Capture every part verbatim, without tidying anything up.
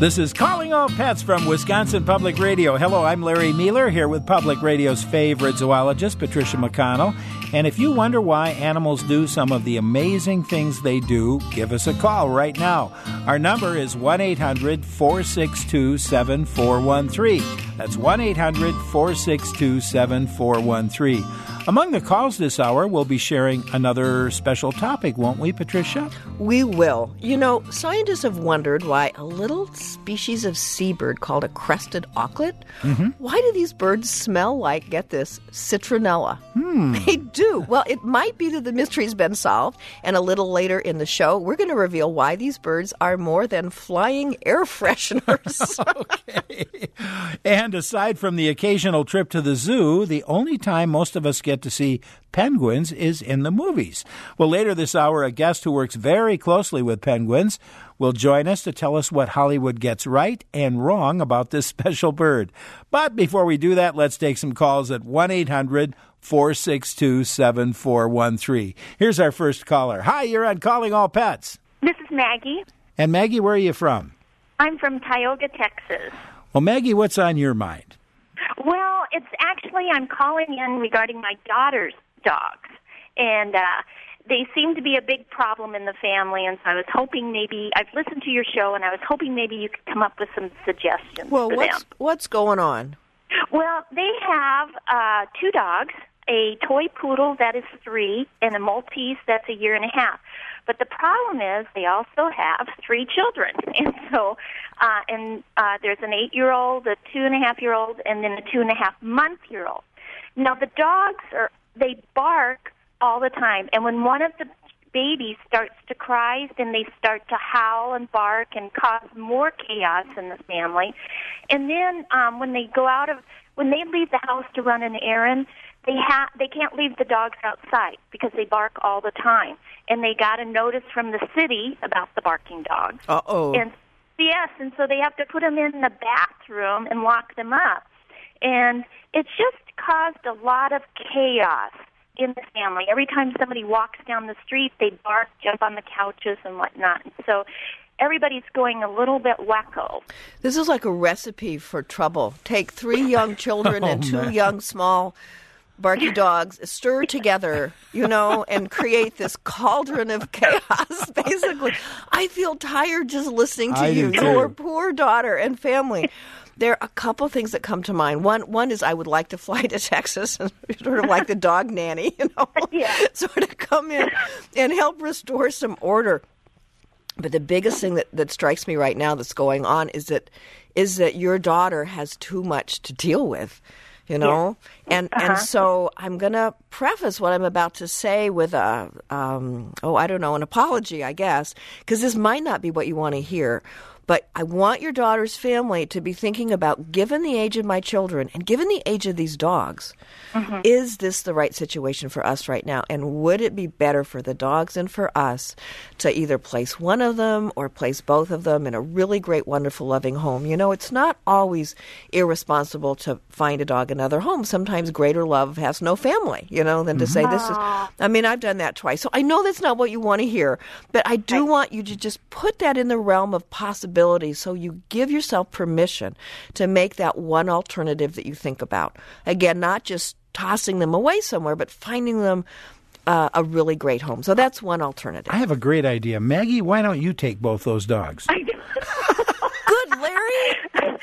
This is Calling All Pets from Wisconsin Public Radio. Hello, I'm Larry Mueller here with Public Radio's favorite zoologist, Patricia McConnell. And if you wonder why animals do some of the amazing things they do, give us a call right now. Our number is one eight hundred four six two seven four one three. That's one eight hundred four six two seven four one three. Among the calls this hour, we'll be sharing another special topic, won't we, Patricia? We will. You know, scientists have wondered why a little species of seabird called a crested auklet, mm-hmm. why do these birds smell like, get this, citronella? Hmm. They do. Well, it might be that the mystery's been solved, and a little later in the show, we're going to reveal why these birds are more than flying air fresheners. Okay. And aside from the occasional trip to the zoo, the only time most of us get to see penguins is in the movies. Well, later this hour, a guest who works very closely with penguins will join us to tell us what Hollywood gets right and wrong about this special bird. But before we do that, let's take some calls at one eight hundred four six two seven four one three. Here's our first caller. Hi, you're on Calling All Pets. This is Maggie. And Maggie, where are you from? I'm from Tioga, Texas. Well, Maggie, what's on your mind? Well, it's actually, I'm calling in regarding my daughter's dogs. And uh, they seem to be a big problem in the family, and so I was hoping maybe, I've listened to your show, and I was hoping maybe you could come up with some suggestions well, for what's, them. what's going on? Well, they have uh, two dogs, a toy poodle that is three, and a Maltese that's a year and a half. But the problem is they also have three children. And so, uh, and uh, there's an eight-year-old, a two-and-a-half-year-old, and then a two-and-a-half-month-year-old. Now, the dogs, are they bark all the time. And when one of the babies starts to cry, then they start to howl and bark and cause more chaos in the family. And then um, when they go out of, when they leave the house to run an errand, they ha- they can't leave the dogs outside because they bark all the time. And they got a notice from the city about the barking dogs. Uh-oh. And yes, and so they have to put them in the bathroom and lock them up. And it's just caused a lot of chaos in the family. Every time somebody walks down the street, they bark, jump on the couches and whatnot. And so everybody's going a little bit wacko. This is like a recipe for trouble. Take three young children Oh, and two man. young small barky dogs, stir together, you know, and create this cauldron of chaos, basically. I feel tired just listening to I you. do too. Your poor daughter and family. There are a couple things that come to mind. One one is I would like to fly to Texas and sort of like the dog nanny, you know, Yeah. sort of come in and help restore some order. But the biggest thing that, that strikes me right now that's going on is that is that your daughter has too much to deal with, you know? Yeah. And Uh-huh. and so I'm going to preface what I'm about to say with a, um, oh, I don't know, an apology, I guess, because this might not be what you want to hear. But I want your daughter's family to be thinking about, given the age of my children and given the age of these dogs, mm-hmm. is this the right situation for us right now? And would it be better for the dogs and for us to either place one of them or place both of them in a really great, wonderful, loving home? You know, it's not always irresponsible to find a dog another home. Sometimes greater love has no family, you know, than to say this is, I mean, I've done that twice. So I know that's not what you want to hear, but I do want you to just put that in the realm of possibility. So you give yourself permission to make that one alternative that you think about. Again, not just tossing them away somewhere, but finding them uh, a really great home. So that's one alternative. I have a great idea. Maggie, why don't you take both those dogs? Good, Larry.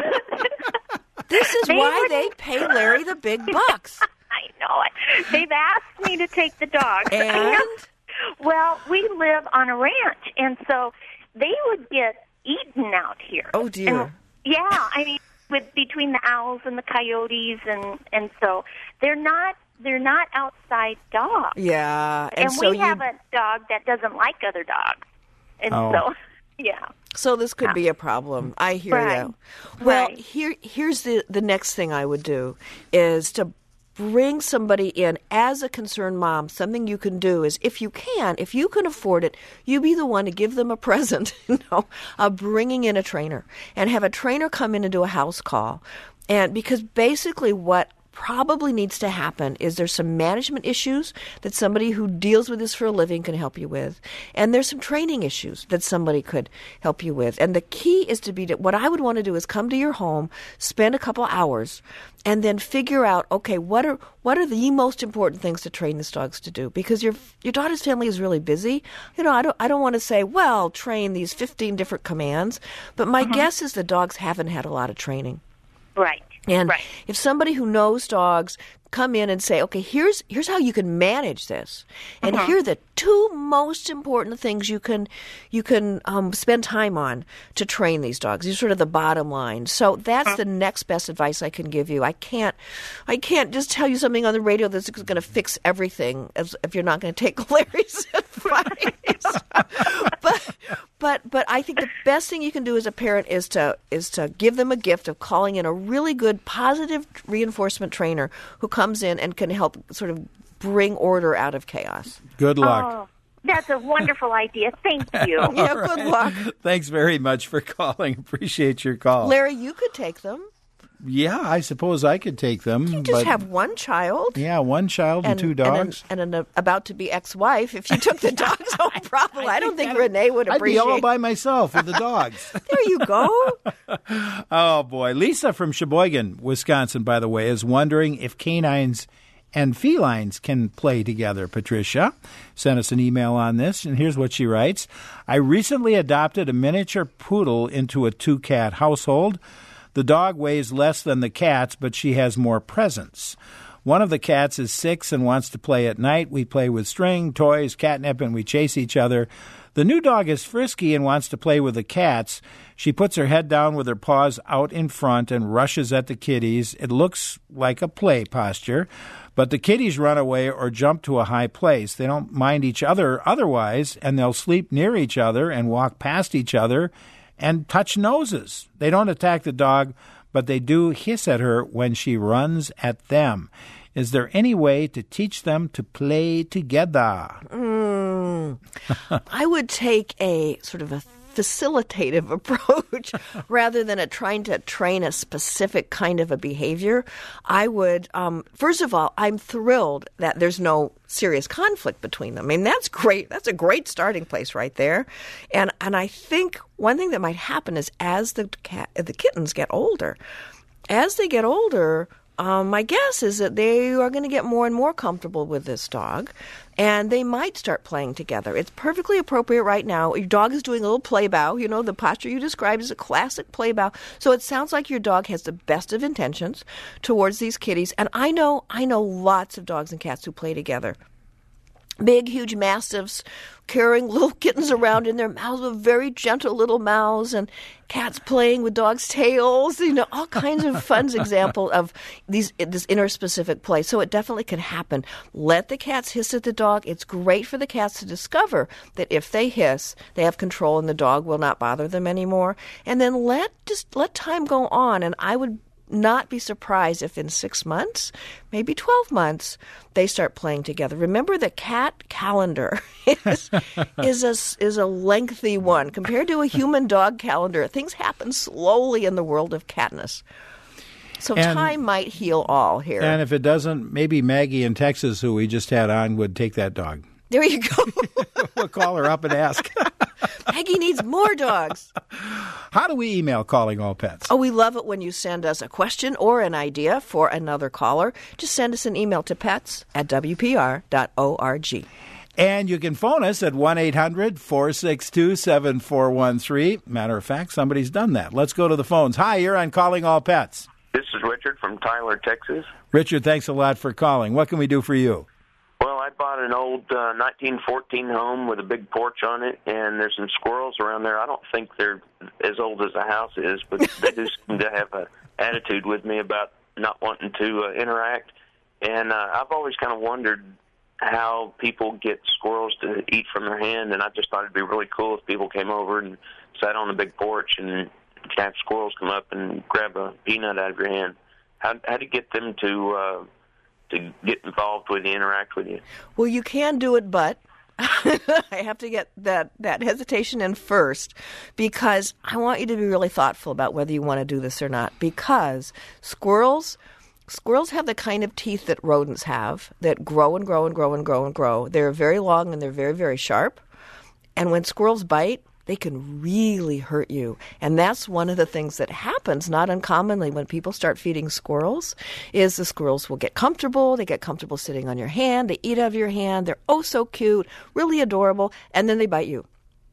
This is They why would- they pay Larry the big bucks. I know it. They've asked me to take the dogs. And? Well, we live on a ranch, and so they would get eaten out here. Oh, dear. And, yeah, I mean, with between the owls and the coyotes, and and so they're not they're not outside dogs. Yeah. And, And, so we you, have a dog that doesn't like other dogs, and Oh. so yeah. So this could be a problem. I hear Right. you. Well, Right. here here's the the next thing I would do is to bring somebody in as a concerned mom. Something you can do is, if you can, if you can afford it, you be the one to give them a present, you know, of bringing in a trainer and have a trainer come in and do a house call. And because basically what probably needs to happen is there's some management issues that somebody who deals with this for a living can help you with. And there's some training issues that somebody could help you with. And the key is to be, to, what I would want to do is come to your home, spend a couple hours, and then figure out, okay, what are what are the most important things to train these dogs to do? Because your your daughter's family is really busy. You know, I don't I don't want to say, well, train these fifteen different commands, but my Uh-huh. guess is the dogs haven't had a lot of training. Right. And right. if somebody who knows dogs come in and say, okay, here's here's how you can manage this, and Uh-huh. here are the two most important things you can you can um, spend time on to train these dogs. These are sort of the bottom line. So that's Uh-huh. the next best advice I can give you. I can't I can't just tell you something on the radio that's going to fix everything as, if you're not going to take Larry's advice. but but but I think the best thing you can do as a parent is to is to give them a gift of calling in a really good positive reinforcement trainer who comes in and can help sort of bring order out of chaos. Good luck. Oh, that's a wonderful idea. Thank you. Yeah, All good right. luck. Thanks very much for calling. Appreciate your call. Larry, you could take them. Yeah, I suppose I could take them. You just but have one child. yeah, one child and, two dogs. And an, and an about to be ex-wife. If you took the dogs home, probably. I, don't think Renee would I'd be appreciate. all by myself with the dogs. There you go. Oh, boy. Lisa from Sheboygan, Wisconsin, by the way, is wondering if canines and felines can play together. Patricia sent us an email on this, and here's what she writes. I recently adopted a miniature poodle into a two-cat household. The dog weighs less than the cats, but she has more presence. One of the cats is six and wants to play at night. We play with string, toys, catnip, and we chase each other. The new dog is frisky and wants to play with the cats. She puts her head down with her paws out in front and rushes at the kitties. It looks like a play posture, but the kitties run away or jump to a high place. They don't mind each other otherwise, and they'll sleep near each other and walk past each other and touch noses. They don't attack the dog, but they do hiss at her when she runs at them. Is there any way to teach them to play together? Mm. I would take a sort of a facilitative approach rather than a trying to train a specific kind of a behavior. I would, um, first of all, I'm thrilled that there's no serious conflict between them. I mean, that's great. That's a great starting place right there. And and I think one thing that might happen is as the cat, the kittens get older, as they get older, Um, my guess is that they are going to get more and more comfortable with this dog, and they might start playing together. It's perfectly appropriate right now. Your dog is doing a little play bow. You know, the posture you described is a classic play bow. So it sounds like your dog has the best of intentions towards these kitties. And I know, I know lots of dogs and cats who play together. Big, huge mastiffs carrying little kittens around in their mouths with very gentle little mouths, and cats playing with dogs' tails, you know, all kinds of fun examples of these this interspecific play. So it definitely can happen. Let the cats hiss at the dog. It's great for the cats to discover that if they hiss, they have control and the dog will not bother them anymore. And then let just let time go on, and I would not be surprised if in six months, maybe twelve months, they start playing together. Remember, the cat calendar is, is, a, is a lengthy one. Compared to a human-dog calendar, things happen slowly in the world of catness. So And- time might heal all here. And if it doesn't, maybe Maggie in Texas, who we just had on, would take that dog. There you go. We'll call her up and ask. Maggie needs more dogs. How do we email Calling All Pets? Oh, we love it when you send us a question or an idea for another caller. Just send us an email to pets at w p r dot org. And you can phone us at one eight hundred four six two seven four one three. Matter of fact, somebody's done that. Let's go to the phones. Hi, you're on Calling All Pets. This is Richard from Tyler, Texas. Richard, thanks a lot for calling. What can we do for you? Well, I bought an old uh, nineteen fourteen home with a big porch on it, and there's some squirrels around there. I don't think they're as old as the house is, but they do seem to have an attitude with me about not wanting to uh, interact. And uh, I've always kind of wondered how people get squirrels to eat from their hand, and I just thought it'd be really cool if people came over and sat on the big porch and have squirrels come up and grab a peanut out of your hand. How, how do you get them to... Uh, to get involved with you, interact with you? Well, you can do it, but I have to get that, that hesitation in first, because I want you to be really thoughtful about whether you want to do this or not, because squirrels Squirrels have the kind of teeth that rodents have that grow and grow and grow and grow and grow. They're very long and they're very, very sharp. And when squirrels bite, they can really hurt you. And that's one of the things that happens, not uncommonly, when people start feeding squirrels, is the squirrels will get comfortable. They get comfortable sitting on your hand. They eat out of your hand. They're oh so cute, really adorable, and then they bite you.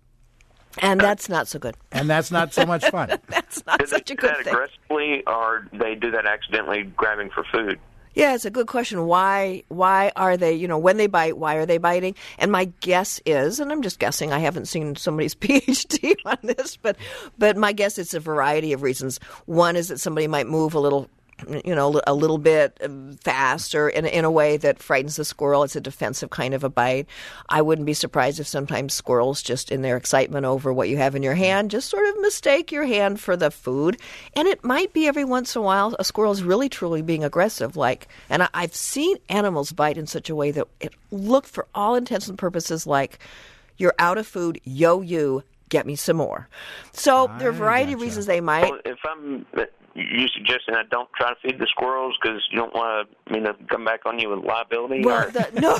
And that's not so good. And that's not so much fun. That's not do such they a do good that thing. aggressively, or they do that accidentally grabbing for food? Yeah, it's a good question. Why why are they, you know, when they bite, why are they biting? And my guess is, and I'm just guessing, I haven't seen somebody's P H D on this, but but my guess it's a variety of reasons. One is that somebody might move a little, you know, a little bit fast or in, in a way that frightens the squirrel. It's a defensive kind of a bite. I wouldn't be surprised if sometimes squirrels, just in their excitement over what you have in your hand, just sort of mistake your hand for the food. And it might be every once in a while a squirrel's really truly being aggressive. Like, and I, I've seen animals bite in such a way that it looked for all intents and purposes like, you're out of food, yo you, get me some more. So I there are a variety gotcha. of reasons they might. Well, if I'm, you suggesting I don't try to feed the squirrels because you don't want to, you know, come back on you with liability? Well, or? the, no,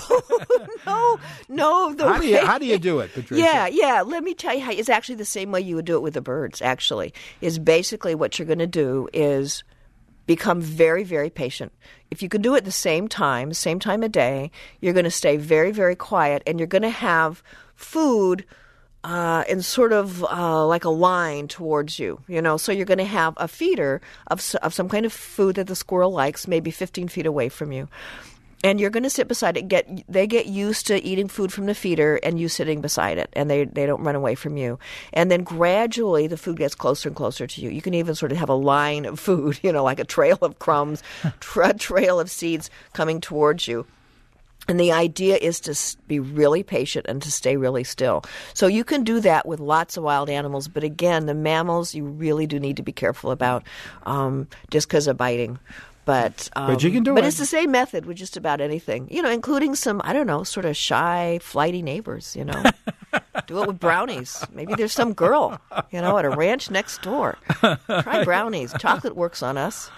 no, no. The How do you way- how do you do it, Patricia? Yeah, yeah. Let me tell you how. It's actually the same way you would do it with the birds. Actually, is basically what you're going to do is become very, very patient. If you can do it at the same time, same time of day, you're going to stay very, very quiet, and you're going to have food uh, in sort of uh, like a line towards you, you know. So you're going to have a feeder of s- of some kind of food that the squirrel likes, maybe fifteen feet away from you. And you're going to sit beside it. Get They get used to eating food from the feeder and you sitting beside it, and they, they don't run away from you. And then gradually the food gets closer and closer to you. You can even sort of have a line of food, you know, like a trail of crumbs, tra- trail of seeds coming towards you. And the idea is to s- be really patient and to stay really still. So you can do that with lots of wild animals. But again, the mammals you really do need to be careful about um, just because of biting. But um, But you can do But it. it's the same method with just about anything, you know, including some, I don't know, sort of shy, flighty neighbors, you know. Do it with brownies. Maybe there's some girl, you know, at a ranch next door. Try brownies. Chocolate works on us.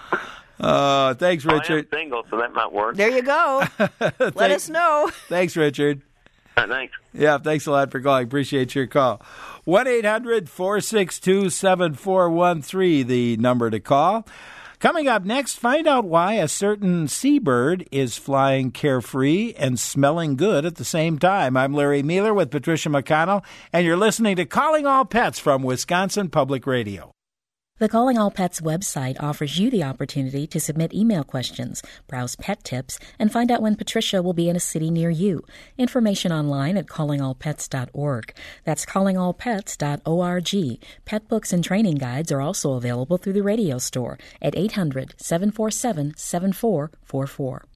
Uh, thanks, I am Richard. single, so that might work. There you go. Let us know. Thanks, Richard. All right, thanks. Yeah, thanks a lot for calling. Appreciate your call. one eight hundred four six two seven four one three, the number to call. Coming up next, find out why a certain seabird is flying carefree and smelling good at the same time. I'm Larry Mueller with Patricia McConnell, and you're listening to Calling All Pets from Wisconsin Public Radio. The Calling All Pets website offers you the opportunity to submit email questions, browse pet tips, and find out when Patricia will be in a city near you. Information online at calling all pets dot org. That's calling all pets dot org. Pet books and training guides are also available through the radio store at eight hundred seven four seven seven four four four.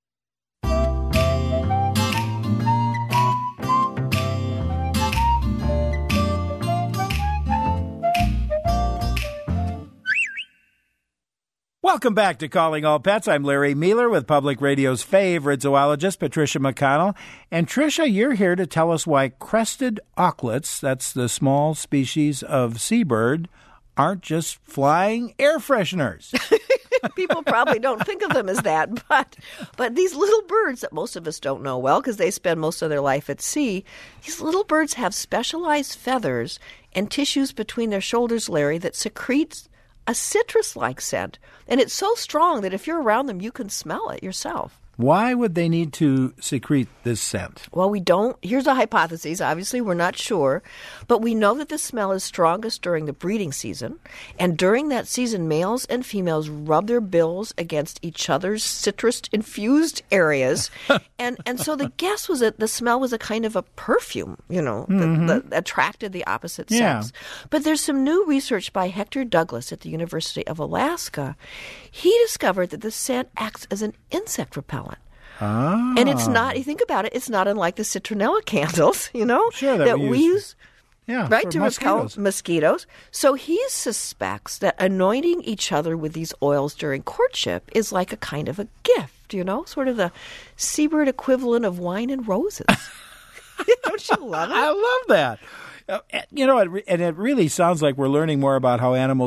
Welcome back to Calling All Pets. I'm Larry Mueller with Public Radio's favorite zoologist, Patricia McConnell. And Tricia, you're here to tell us why crested auklets, that's the small species of seabird, aren't just flying air fresheners. People probably don't think of them as that, but but these little birds that most of us don't know well because they spend most of their life at sea, these little birds have specialized feathers and tissues between their shoulders, Larry, that secretes a citrus-like scent. And it's so strong that if you're around them, you can smell it yourself. Why would they need to secrete this scent? Well, we don't. Here's a hypothesis. Obviously, we're not sure. But we know that the smell is strongest during the breeding season. And during that season, males and females rub their bills against each other's citrus-infused areas. and and so the guess was that the smell was a kind of a perfume, you know, mm-hmm. that, that attracted the opposite yeah. sex. But there's some new research by Hector Douglas at the University of Alaska. He discovered that the scent acts as an insect repellent. Ah. And it's not, you think about it, it's not unlike the citronella candles, you know, sure, that, that we we use, use, yeah, right, for to mosquitoes. repel mosquitoes. So he suspects that anointing each other with these oils during courtship is like a kind of a gift, you know, sort of the seabird equivalent of wine and roses. Don't you love it? I love that. Uh, you know, it, and it really sounds like we're learning more about how animals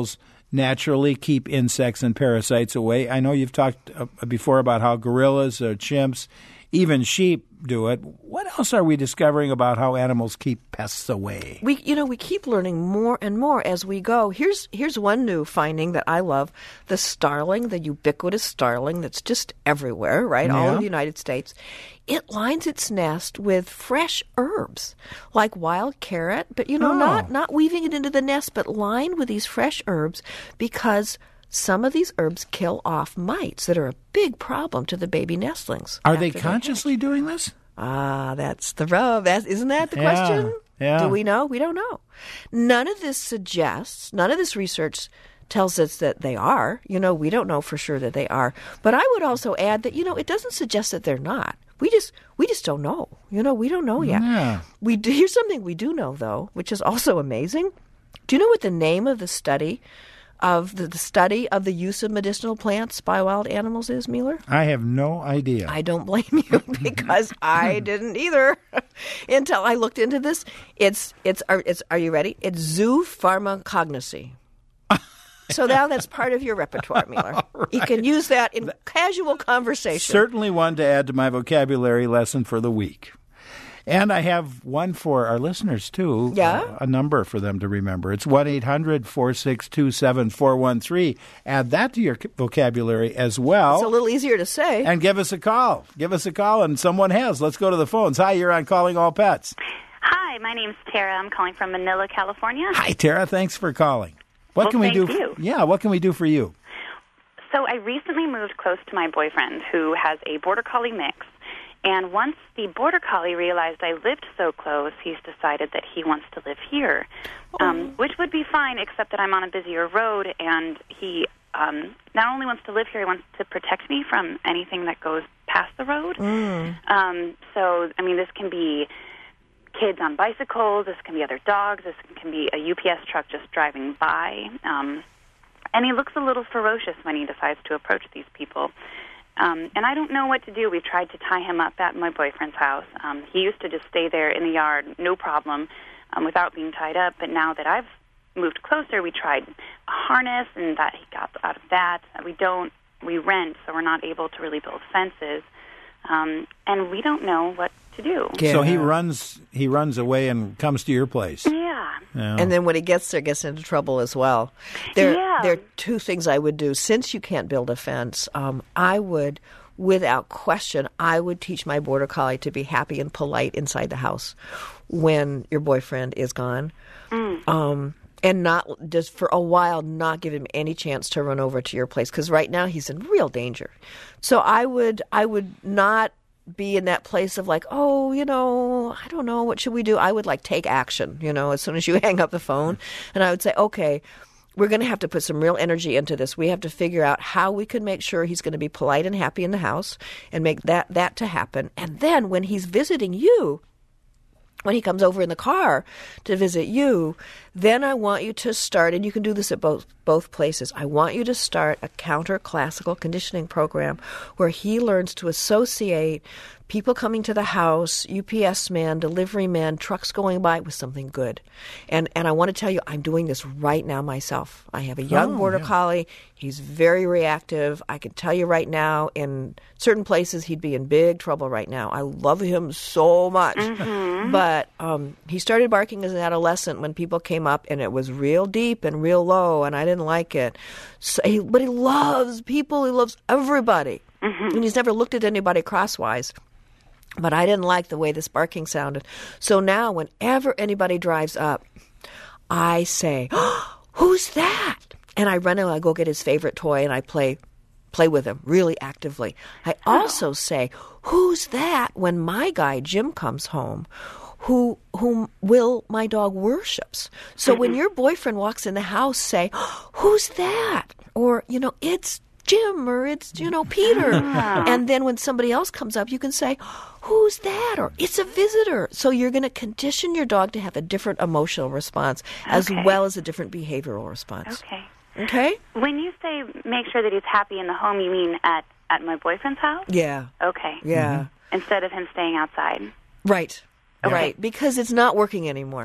naturally keep insects and parasites away. I know you've talked uh, before about how gorillas, uh, chimps, even sheep do it. What else are we discovering about how animals keep pests away? We, you know, we keep learning more and more as we go. Here's here's one new finding that I love: the starling, the ubiquitous starling that's just everywhere, right? Yeah. All over the United States. It lines its nest with fresh herbs, like wild carrot, but you know, Oh. not not weaving it into the nest, but lined with these fresh herbs because some of these herbs kill off mites that are a big problem to the baby nestlings. Are they after consciously doing this? Ah, that's the rub. That's, isn't that the Yeah, question? yeah. Do we know? We don't know. None of this suggests, none of this research tells us that they are. You know, we don't know for sure that they are. But I would also add that, you know, it doesn't suggest that they're not. We just we just don't know. You know, we don't know yet. Yeah. We do, here's something we do know, though, which is also amazing. Do you know what the name of the study of the, the study of the use of medicinal plants by wild animals is, Mueller? I have no idea. I don't blame you because I didn't either until I looked into this. It's it's are, it's are you ready? It's zoopharmacognosy. So now that's part of your repertoire, Mueller. Right. You can use that in casual conversation. Certainly one to add to my vocabulary lesson for the week. And I have one for our listeners, too. Yeah? Uh, a number for them to remember. It's one eight hundred four six two seven four one three. Add that to your vocabulary as well. It's a little easier to say. And give us a call. Give us a call, and someone has. Let's go to the phones. Hi, you're on Calling All Pets. Hi, my name's Tara. I'm calling from Manila, California. Hi, Tara. Thanks for calling. What Well, can we thank do? you. Yeah, what can we do for you? So I recently moved close to my boyfriend, who has a Border Collie mix. And once the Border Collie realized I lived so close, he's decided that he wants to live here, um, which would be fine, except that I'm on a busier road, and he um, not only wants to live here, he wants to protect me from anything that goes past the road. Mm. Um, so, I mean, this can be kids on bicycles, this can be other dogs, this can be a U P S truck just driving by. Um, and he looks a little ferocious when he decides to approach these people. Um, and I don't know what to do. We've tried to tie him up at my boyfriend's house. Um, he used to just stay there in the yard, no problem, um, without being tied up. But now that I've moved closer, we tried a harness, and that he got out of that. We don't, we rent, so we're not able to really build fences. Um, and we don't know what to do. Yeah. So he runs he runs away and comes to your place. Yeah. Yeah. And then when he gets there, gets into trouble as well. There, Yeah. there are two things I would do. Since you can't build a fence, um, I would, without question, I would teach my Border Collie to be happy and polite inside the house when your boyfriend is gone. Mm. Um, and not just for a while, not give him any chance to run over to your place, because right now he's in real danger. So I would, I would not be in that place of like, oh, you know, I don't know, what should we do? I would like take action, you know, as soon as you hang up the phone, and I would say, okay, we're going to have to put some real energy into this. We have to figure out how we can make sure he's going to be polite and happy in the house and make that that to happen. And then when he's visiting you, when he comes over in the car to visit you, then I want you to start, and you can do this at both both places, I want you to start a counter-classical conditioning program where he learns to associate people coming to the house, U P S man, delivery man, trucks going by with something good. And and I want to tell you, I'm doing this right now myself. I have a young Oh, Border yeah. Collie. He's very reactive. I can tell you right now, in certain places, he'd be in big trouble right now. I love him so much. But um, he started barking as an adolescent when people came up, and it was real deep and real low, and I didn't like it. So he, but he loves people. He loves everybody. And he's never looked at anybody crosswise. But I didn't like the way this barking sounded. So now whenever anybody drives up, I say, oh, who's that? And I run and I go get his favorite toy, and I play play with him really actively. I also say, who's that, when my guy Jim comes home, who whom Will, my dog, worships. So when your boyfriend walks in the house, say, oh, who's that? Or, you know, it's Jim, or it's, you know, Peter. And then when somebody else comes up, you can say, who's that? Or it's a visitor. So you're going to condition your dog to have a different emotional response as Okay. well as a different behavioral response. Okay. Okay? When you say make sure that he's happy in the home, you mean at, at my boyfriend's house? Yeah. Okay. Yeah. Instead of him staying outside. Right. Okay. Right. Because it's not working anymore.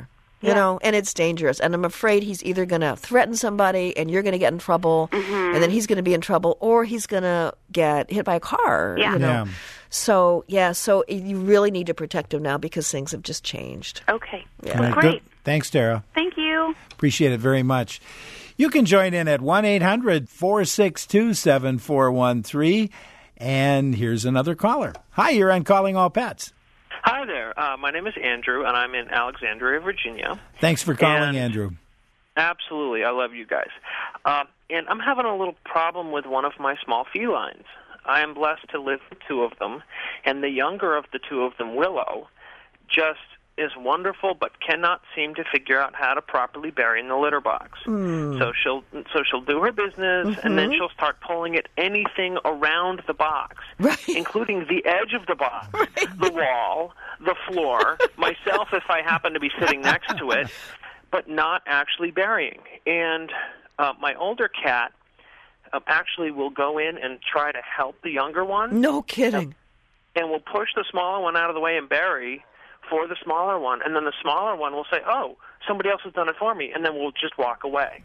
You Yeah. know, and it's dangerous. And I'm afraid he's either going to threaten somebody and you're going to get in trouble, Mm-hmm. and then he's going to be in trouble, or he's going to get hit by a car. Yeah. You know? Yeah. So, yeah, so you really need to protect him now because things have just changed. Okay. Yeah. Right, Great. good. Thanks, Tara. Thank you. Appreciate it very much. You can join in at one eight hundred four six two seven four one three. And here's another caller. Hi, you're on Calling All Pets. Hi there. Uh, my name is Andrew, and I'm in Alexandria, Virginia. Thanks for calling, And- Andrew. Absolutely. I love you guys. Uh, and I'm having a little problem with one of my small felines. I am blessed to live with two of them, and the younger of the two of them, Willow, just is wonderful but cannot seem to figure out how to properly bury in the litter box. Mm. So she'll so she'll do her business, Mm-hmm. and then she'll start pulling at anything around the box, Right. including the edge of the box, the wall, the floor, myself if I happen to be sitting next to it, but not actually burying. And uh, my older cat uh, actually will go in and try to help the younger one, No kidding. and will push the smaller one out of the way and bury for the smaller one. And then the smaller one will say, oh, somebody else has done it for me, and then we'll just walk away.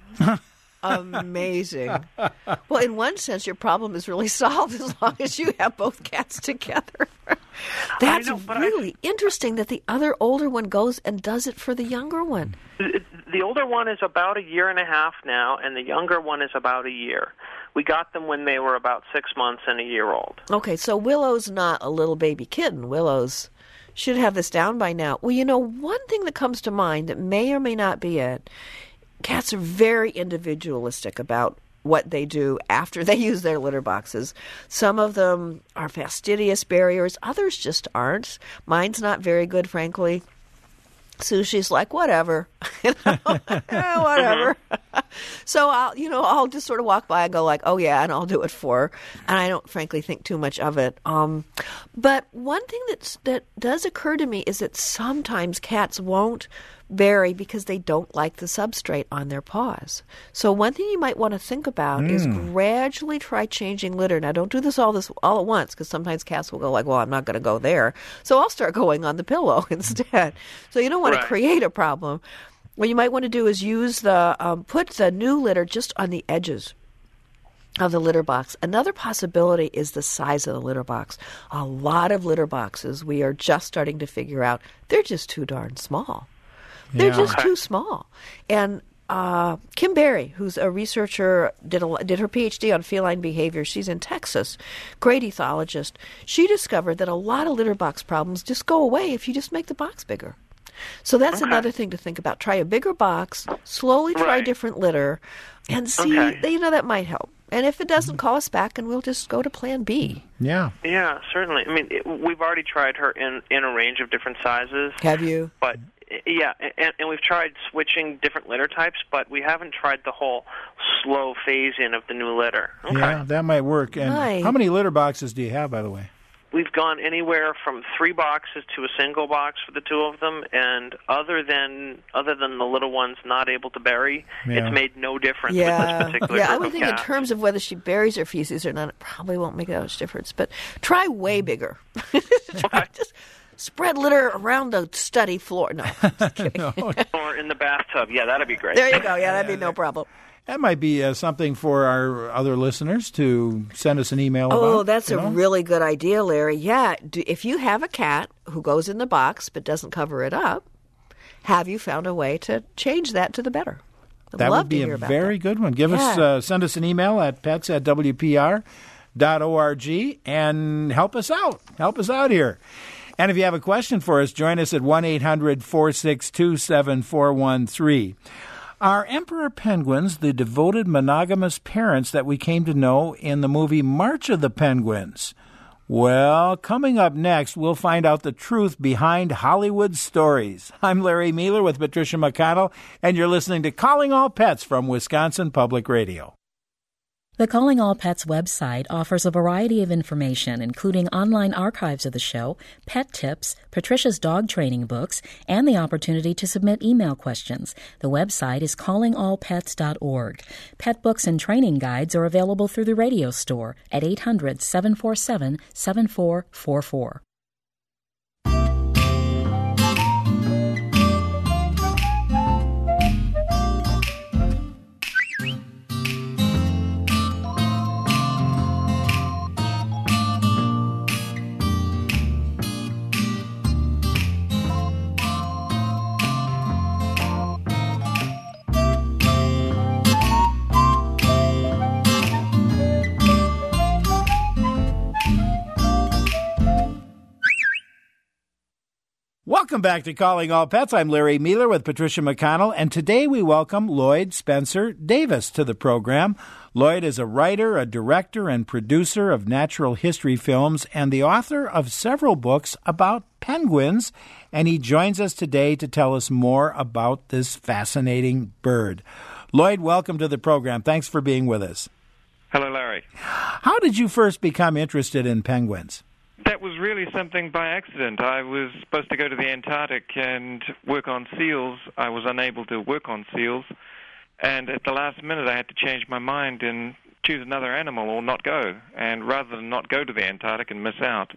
Amazing. Well, in one sense, your problem is really solved as long as you have both cats together. That's know, but I- really interesting that the other older one goes and does it for the younger one. The the older one is about a year and a half now, and the younger one is about a year. We got them when they were about six months and a year old. Okay, so Willow's not a little baby kitten. Willow's should have this down by now. Well, you know, one thing that comes to mind that may or may not be it, cats are very individualistic about what they do after they use their litter boxes. Some of them are fastidious barriers. Others just aren't. Mine's not very good, frankly. Sushi's like, whatever. You know, eh, whatever. So I'll, you know, I'll just sort of walk by and go like, oh yeah, and I'll do it for her. And I don't frankly think too much of it. Um, but one thing that's, that does occur to me is that sometimes cats won't bury because they don't like the substrate on their paws. So one thing you might want to think about mm. is gradually try changing litter. Now, don't do this all this all at once, because sometimes cats will go like, well, I'm not going to go there. So I'll start going on the pillow instead. So you don't want Right. to create a problem. What you might want to do is use the, um, put the new litter just on the edges of the litter box. Another possibility is the size of the litter box. A lot of litter boxes we are just starting to figure out, they're just too darn small. They're Yeah. just too small. And uh, Kim Berry, who's a researcher, did a, did her PhD on feline behavior. She's in Texas, great ethologist. She discovered that a lot of litter box problems just go away if you just make the box bigger. So that's Okay. another thing to think about. Try a bigger box, slowly try Right. different litter, and see, Okay. you know, that might help. And if it doesn't, call us back and we'll just go to plan B. Yeah. Yeah, certainly. I mean, it, we've already tried her in, in a range of different sizes. Have you? But yeah, and, and we've tried switching different litter types, but we haven't tried the whole slow phase in of the new litter. Okay. Yeah, that might work. And Right. how many litter boxes do you have, by the way? We've gone anywhere from three boxes to a single box for the two of them, and other than other than the little ones not able to bury, Yeah. it's made no difference Yeah, with this particular yeah. group I would of think in cats. terms of whether she buries her feces or not, it probably won't make that much difference. But try way bigger. Try- Just spread litter around the study floor. No, just kidding. Or in the bathtub. Yeah, that'd be great. There you go. Yeah, that'd be no problem. That might be uh, something for our other listeners to send us an email about. Oh, that's you a know? really good idea, Larry. Yeah, do, if you have a cat who goes in the box but doesn't cover it up, have you found a way to change that to the better? I'd That love would be to hear a about very that. good one. Give us, Yeah. uh, send us an email at pets at w p r dot org and help us out. Help us out here. And if you have a question for us, join us at one eight hundred four six two seven four one three. Are emperor penguins the devoted monogamous parents that we came to know in the movie March of the Penguins? Well, coming up next, we'll find out the truth behind Hollywood stories. I'm Larry Mealer with Patricia McConnell, and you're listening to Calling All Pets from Wisconsin Public Radio. The Calling All Pets website offers a variety of information, including online archives of the show, pet tips, Patricia's dog training books, and the opportunity to submit email questions. The website is calling all pets dot org. Pet books and training guides are available through the radio store at eight hundred seven four seven seven four four four. Welcome back to Calling All Pets. I'm Larry Mealer with Patricia McConnell, and today we welcome Lloyd Spencer Davis to the program. Lloyd is a writer, a director, and producer of natural history films and the author of several books about penguins, and he joins us today to tell us more about this fascinating bird. Lloyd, welcome to the program. Thanks for being with us. Hello, Larry. How did you first become interested in penguins? That was really something by accident. I was supposed to go to the Antarctic and work on seals. I was unable to work on seals, and at the last minute I had to change my mind and choose another animal or not go. And rather than not go to the Antarctic and miss out,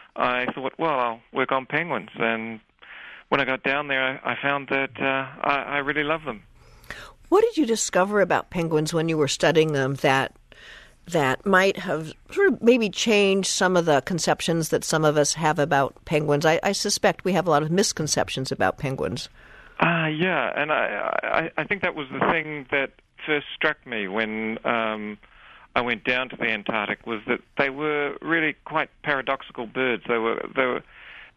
I thought, well, I'll work on penguins. And when I got down there, I found that uh, I, I really love them. What did you discover about penguins when you were studying them that that might have sort of maybe changed some of the conceptions that some of us have about penguins? I, I suspect we have a lot of misconceptions about penguins. Uh, yeah, and I, I, I think that was the thing that first struck me when um, I went down to the Antarctic, was that they were really quite paradoxical birds. They were, they were,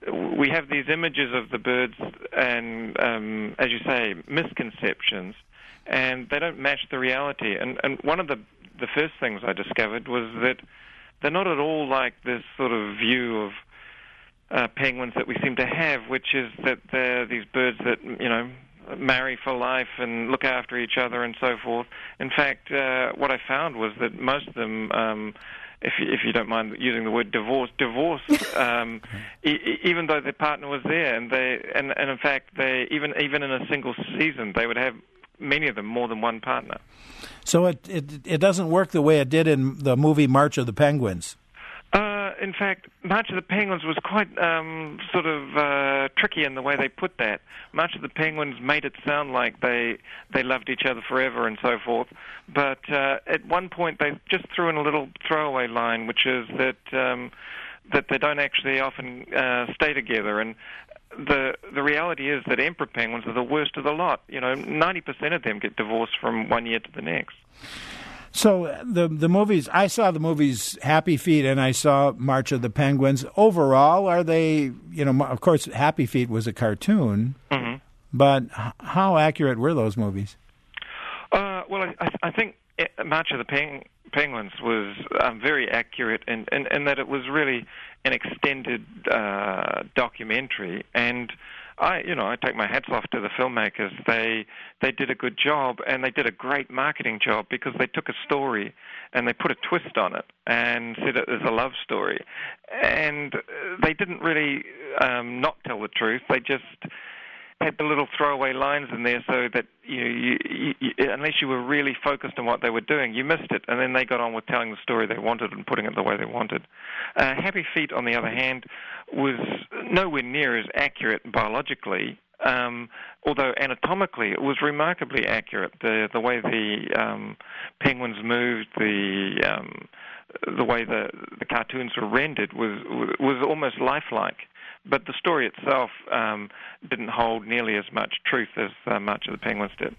we have these images of the birds and, um, as you say, misconceptions, and they don't match the reality. And, and one of the the first things I discovered was that they're not at all like this sort of view of uh, penguins that we seem to have, which is that they're these birds that, you know, marry for life and look after each other and so forth. In fact, uh, what I found was that most of them, um, if you, if you don't mind using the word divorce, divorced, um, e- even though their partner was there, and they, and, and in fact, they even even in a single season, they would have many of them more than one partner. So it, it it doesn't work the way it did in the movie March of the Penguins. Uh, in fact, March of the Penguins was quite um, sort of uh, tricky in the way they put that. March of the Penguins made it sound like they they loved each other forever and so forth, but uh, at one point they just threw in a little throwaway line, which is that um, that they don't actually often uh, stay together. And The the reality is that emperor penguins are the worst of the lot. You know, ninety percent of them get divorced from one year to the next. So the the movies, I saw the movies Happy Feet and I saw March of the Penguins. Overall, are they, you know, of course, Happy Feet was a cartoon, mm-hmm. but how accurate were those movies? Uh, well, I, I think March of the Peng- Penguins was um, very accurate in, in, in that it was really an extended uh, documentary, and I, you know, I take my hats off to the filmmakers. They they did a good job, and they did a great marketing job because they took a story and they put a twist on it and said it was a love story, and they didn't really um, not tell the truth. They just had the little throwaway lines in there so that you, you, you, you, unless you were really focused on what they were doing, you missed it. And then they got on with telling the story they wanted and putting it the way they wanted. Uh, Happy Feet, on the other hand, was nowhere near as accurate biologically, um, although anatomically it was remarkably accurate. The the way the um, penguins moved, the um, the way the the cartoons were rendered was was almost lifelike. But the story itself um, didn't hold nearly as much truth as uh, March of the Penguins did.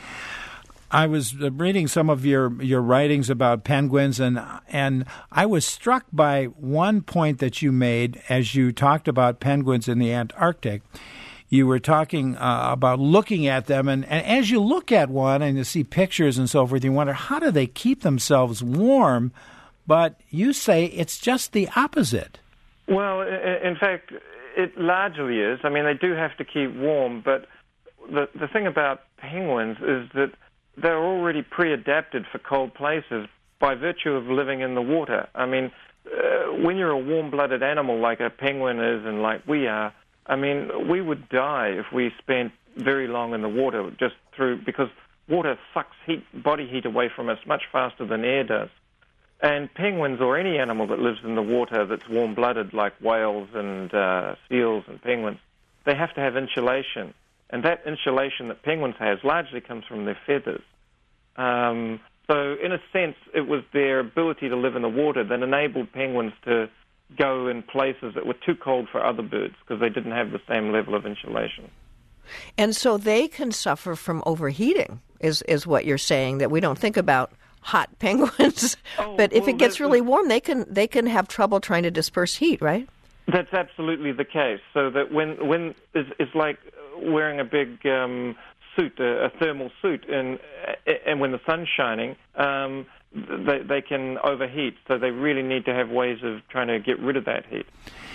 I was reading some of your, your writings about penguins, and and I was struck by one point that you made as you talked about penguins in the Antarctic. You were talking uh, about looking at them, and, and as you look at one and you see pictures and so forth, you wonder, how do they keep themselves warm? But you say it's just the opposite. Well, in fact, it largely is. I mean, they do have to keep warm, but the the thing about penguins is that they're already pre-adapted for cold places by virtue of living in the water. I mean, uh, when you're a warm-blooded animal like a penguin is and like we are, I mean, we would die if we spent very long in the water just through, because water sucks heat, body heat away from us much faster than air does. And penguins, or any animal that lives in the water that's warm-blooded, like whales and uh, seals and penguins, they have to have insulation. And that insulation that penguins has largely comes from their feathers. Um, so, in a sense, it was their ability to live in the water that enabled penguins to go in places that were too cold for other birds because they didn't have the same level of insulation. And so they can suffer from overheating, is, is what you're saying, that we don't think about hot penguins. Oh, but if well, it gets really warm, they can they can have trouble trying to disperse heat, right? That's absolutely the case. So that when when it's, it's like wearing a big um, suit, a, a thermal suit, and and when the sun's shining, um, they they can overheat. So they really need to have ways of trying to get rid of that heat.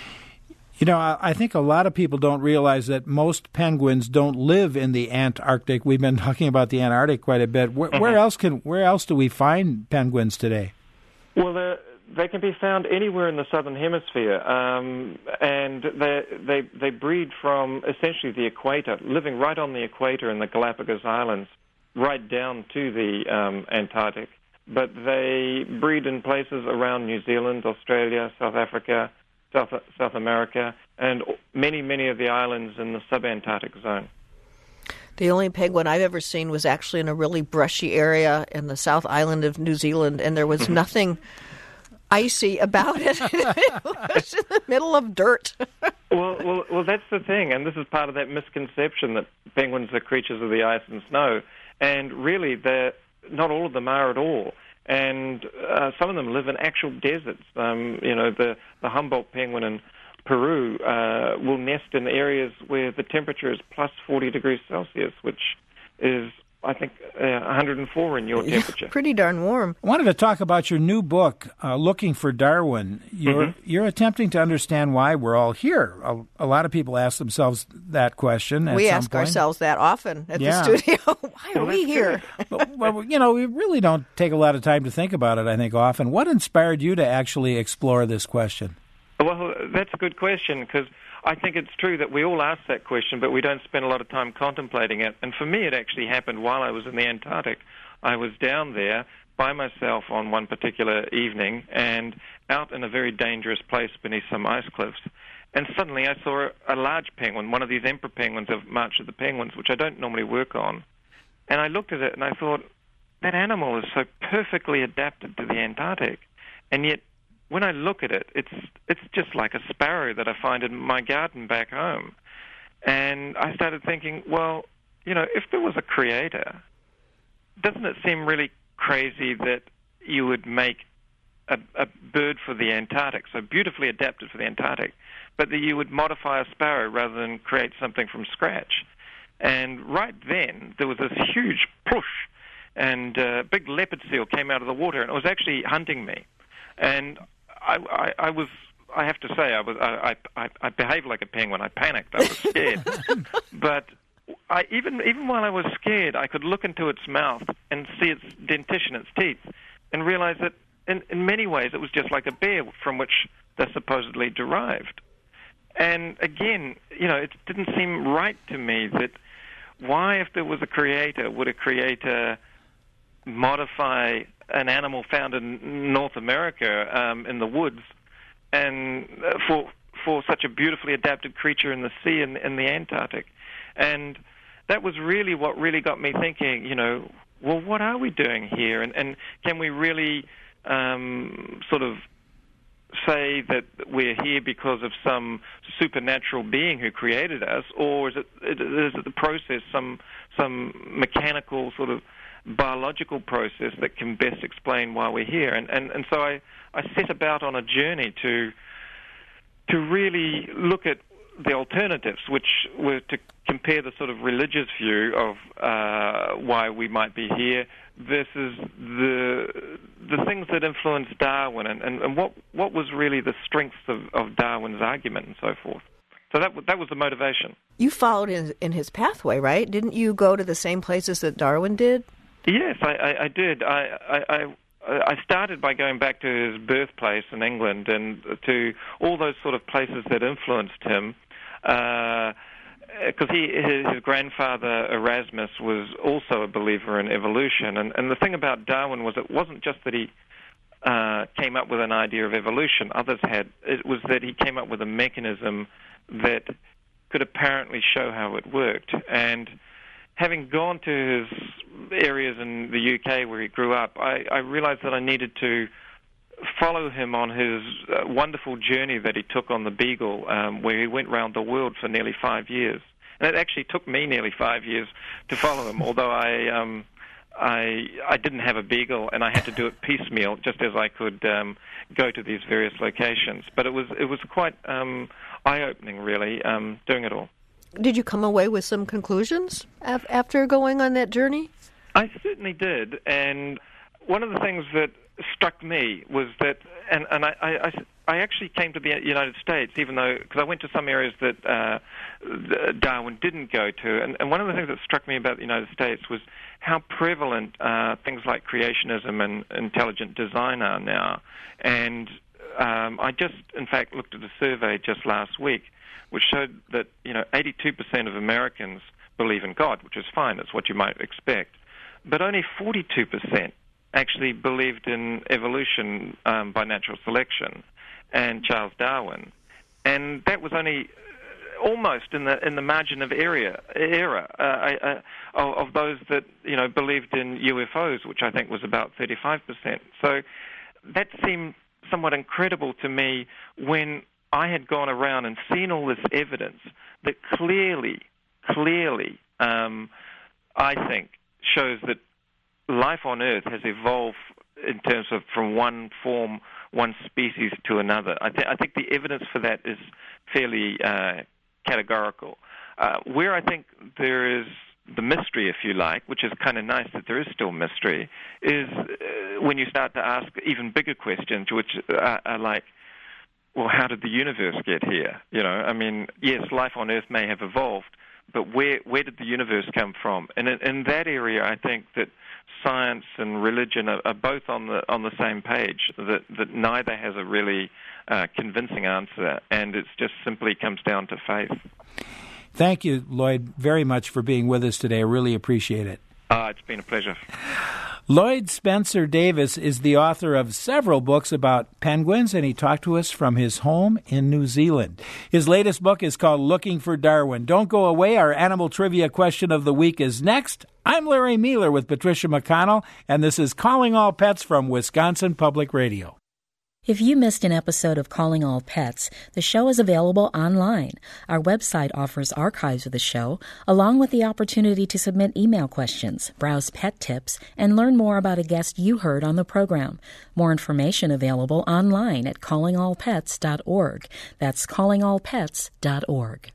You know, I think a lot of people don't realize that most penguins don't live in the Antarctic. We've been talking about the Antarctic quite a bit. Where, mm-hmm. where else can where else do we find penguins today? Well, uh, they can be found anywhere in the southern hemisphere, um, and they they they breed from essentially the equator, living right on the equator in the Galapagos Islands, right down to the um, Antarctic. But they breed in places around New Zealand, Australia, South Africa, South South America, and many, many of the islands in the subantarctic zone. The only penguin I've ever seen was actually in a really brushy area in the South Island of New Zealand, and there was nothing icy about it. It was in the middle of dirt. well, well, well, that's the thing, and this is part of that misconception that penguins are creatures of the ice and snow, and really, they're, not all of them are at all. And uh, some of them live in actual deserts. Um, you know, the, the Humboldt penguin in Peru uh, will nest in areas where the temperature is plus forty degrees Celsius, which is, I think, uh, one hundred four in your temperature. Yeah, pretty darn warm. I wanted to talk about your new book, uh, Looking for Darwin. You're, mm-hmm. you're attempting to understand why we're all here. A, a lot of people ask themselves that question at We some ask point. ourselves that often at yeah. the studio. Why are well, we here? but, well, you know, we really don't take a lot of time to think about it, I think, often. What inspired you to actually explore this question? Well, that's a good question, because I think it's true that we all ask that question, but we don't spend a lot of time contemplating it. And for me, it actually happened while I was in the Antarctic. I was down there by myself on one particular evening and out in a very dangerous place beneath some ice cliffs. And suddenly I saw a, a large penguin, one of these emperor penguins of March of the Penguins, which I don't normally work on. And I looked at it and I thought, that animal is so perfectly adapted to the Antarctic. And yet, when I look at it, it's it's just like a sparrow that I find in my garden back home. And I started thinking, well, you know, if there was a creator, doesn't it seem really crazy that you would make a, a bird for the Antarctic, so beautifully adapted for the Antarctic, but that you would modify a sparrow rather than create something from scratch? And right then, there was this huge push, and a big leopard seal came out of the water, and it was actually hunting me. And I, I, I was, I have to say, I was, I, I, I behaved like a penguin. I panicked. I was scared. But I, even, even while I was scared, I could look into its mouth and see its dentition, its teeth, and realize that in, in many ways it was just like a bear from which they're supposedly derived. And again, you know, it didn't seem right to me that why, if there was a creator, would a creator modify an animal found in North America um, in the woods, and uh, for for such a beautifully adapted creature in the sea in, in the Antarctic. And that was really what really got me thinking, you know, well, what are we doing here? And, and can we really um, sort of say that we're here because of some supernatural being who created us, or is it, is it the process, some some mechanical sort of biological process that can best explain why we're here? And, and, and so I, I set about on a journey to to really look at the alternatives, which were to compare the sort of religious view of uh, why we might be here versus the the things that influenced Darwin, and, and, and what, what was really the strengths of, of Darwin's argument and so forth. So that that was the motivation. You followed in, in his pathway, right? Didn't you go to the same places that Darwin did? Yes, I, I, I did. I, I, I I started by going back to his birthplace in England and to all those sort of places that influenced him, because uh, he his, his grandfather Erasmus was also a believer in evolution. And, and the thing about Darwin was it wasn't just that he uh, came up with an idea of evolution. Others had. It was that he came up with a mechanism that could apparently show how it worked. And having gone to his areas in the U K where he grew up, I, I realized that I needed to follow him on his uh, wonderful journey that he took on the Beagle, um, where he went around the world for nearly five years. And it actually took me nearly five years to follow him, although I um, I I didn't have a beagle, and I had to do it piecemeal, just as I could um, go to these various locations. But it was it was quite um, eye-opening, really, um, doing it all. Did you come away with some conclusions af- after going on that journey? I certainly did, and one of the things that struck me was that, and, and I, I, I actually came to the United States, even though, because I went to some areas that uh, Darwin didn't go to, and, and one of the things that struck me about the United States was how prevalent uh, things like creationism and intelligent design are now. And um, I just, in fact, looked at a survey just last week, which showed that, you know, eighty-two percent of Americans believe in God, which is fine, it's what you might expect, but only forty-two percent actually believed in evolution um, by natural selection and Charles Darwin, and that was only almost in the in the margin of area era uh, uh, of, of those that, you know, believed in U F Os, which I think was about thirty-five percent. So that seemed somewhat incredible to me when I had gone around and seen all this evidence that clearly, clearly, um, I think, shows that life on Earth has evolved in terms of from one form, one species to another. I, th- I think the evidence for that is fairly uh, categorical. Uh, where I think there is the mystery, if you like, which is kind of nice that there is still mystery, is uh, when you start to ask even bigger questions, which are, are like, well, how did the universe get here? You know, I mean, yes, life on Earth may have evolved, but where where did the universe come from? And in, in that area, I think that science and religion are, are both on the on the same page. That that neither has a really uh, convincing answer, and it just simply comes down to faith. Thank you, Lloyd, very much for being with us today. I really appreciate it. Ah, uh, it's been a pleasure. Lloyd Spencer Davis is the author of several books about penguins, and he talked to us from his home in New Zealand. His latest book is called Looking for Darwin. Don't go away. Our animal trivia question of the week is next. I'm Larry Mealer with Patricia McConnell, and this is Calling All Pets from Wisconsin Public Radio. If you missed an episode of Calling All Pets, the show is available online. Our website offers archives of the show, along with the opportunity to submit email questions, browse pet tips, and learn more about a guest you heard on the program. More information available online at calling all pets dot org. That's calling all pets dot org.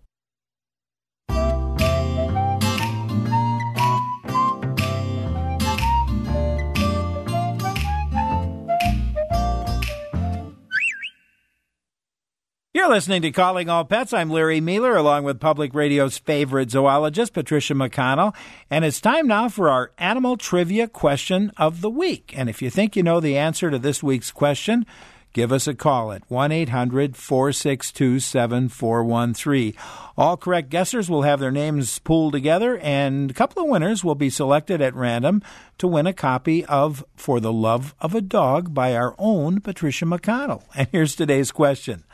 You're listening to Calling All Pets. I'm Larry Mealer, along with Public Radio's favorite zoologist, Patricia McConnell. And it's time now for our animal trivia question of the week. And if you think you know the answer to this week's question, give us a call at one eight hundred four six two seven four one three. All correct guessers will have their names pooled together, and a couple of winners will be selected at random to win a copy of For the Love of a Dog by our own Patricia McConnell. And here's today's question.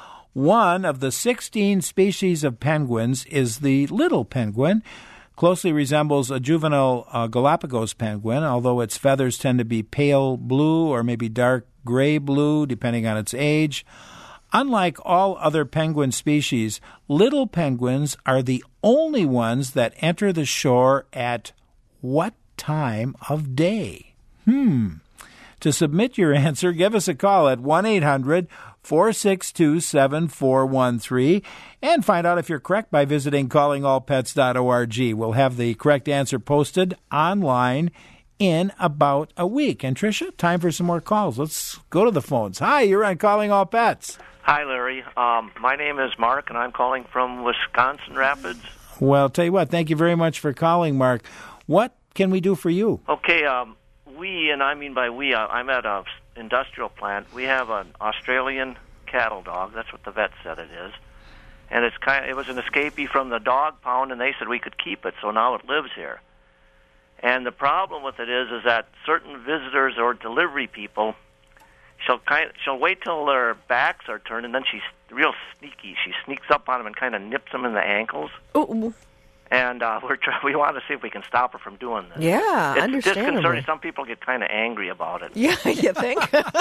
One of the sixteen species of penguins is the little penguin. Closely resembles a juvenile uh, Galapagos penguin, although its feathers tend to be pale blue or maybe dark gray blue, depending on its age. Unlike all other penguin species, little penguins are the only ones that enter the shore at what time of day? Hmm. To submit your answer, give us a call at one eight hundred four six two seven four one three and find out if you're correct by visiting calling all pets dot org. We'll have the correct answer posted online in about a week. And Tricia, time for some more calls. Let's go to the phones. Hi, you're on Calling All Pets. Hi, Larry. Um, my name is Mark, and I'm calling from Wisconsin Rapids. Well, tell you what, thank you very much for calling, Mark. What can we do for you? Okay, um, we, and I mean by we, uh, I'm at an industrial plant. We have an Australian cattle dog. That's what the vet said it is. And it's kind of, it was an escapee from the dog pound, and they said we could keep it, so now it lives here. And the problem with it is, is that certain visitors or delivery people, she'll kind of, she'll wait till their backs are turned, and then she's real sneaky. She sneaks up on them and kind of nips them in the ankles. Ooh. And uh, we're try- we want to see if we can stop her from doing this. Yeah, it's understandably. disconcerting. Some people get kind of angry about it. Yeah, you think?